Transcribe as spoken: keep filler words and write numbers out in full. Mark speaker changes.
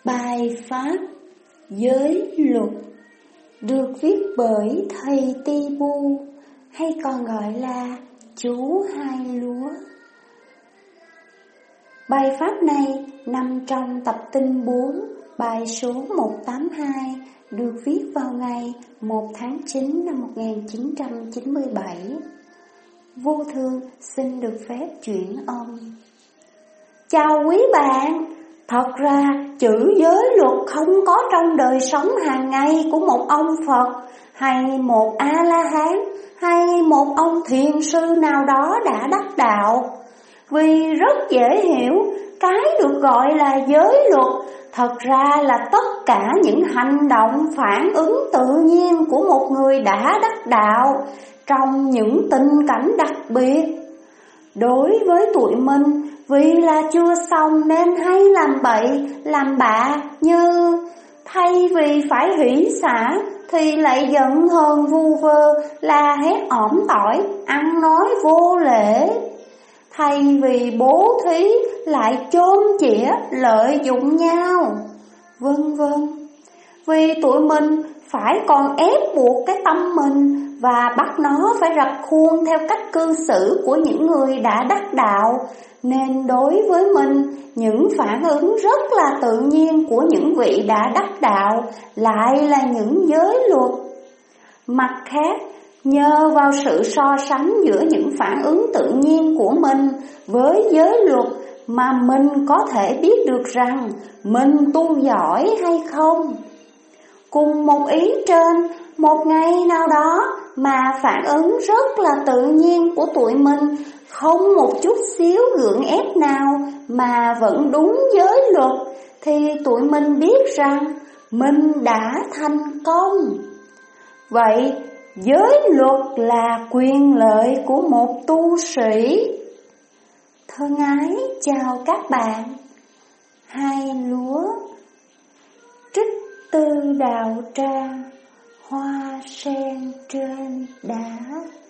Speaker 1: Bài pháp giới luật được viết bởi thầy Ti Bu, hay còn gọi là chú Hai Lúa. Bài pháp này nằm trong tập tinh bốn, bài số một trăm tám mươi hai, được viết vào ngày một tháng chín năm một nghìn chín trăm chín mươi bảy. Vô Thường xin được phép chuyển âm. Chào quý bạn. Thật ra chữ giới luật không có trong đời sống hàng ngày của một ông Phật hay một A-la-hán hay một ông thiền sư nào đó đã đắc đạo. Vì rất dễ hiểu, cái được gọi là giới luật thật ra là tất cả những hành động phản ứng tự nhiên của một người đã đắc đạo trong những tình cảnh đặc biệt. Đối với tụi mình, vì là chưa xong nên hay làm bậy, làm bạ, như thay vì phải hỷ xả thì lại giận hờn vu vơ, la hét ỏm tỏi, ăn nói vô lễ. Thay vì bố thí lại chôn chĩa, lợi dụng nhau, vân vân. Vì tụi mình phải còn ép buộc cái tâm mình và bắt nó phải rập khuôn theo cách cư xử của những người đã đắc đạo, nên đối với mình, những phản ứng rất là tự nhiên của những vị đã đắc đạo lại là những giới luật. Mặt khác, nhờ vào sự so sánh giữa những phản ứng tự nhiên của mình với giới luật mà mình có thể biết được rằng mình tu giỏi hay không. Cùng một ý trên, một ngày nào đó mà phản ứng rất là tự nhiên của tụi mình, không một chút xíu gượng ép nào mà vẫn đúng giới luật, thì tụi mình biết rằng mình đã thành công. Vậy giới luật là quyền lợi của một tu sĩ. Thân ái chào các bạn. Hai Lúa. Trích từ đạo tràng Hoa sen trên đá.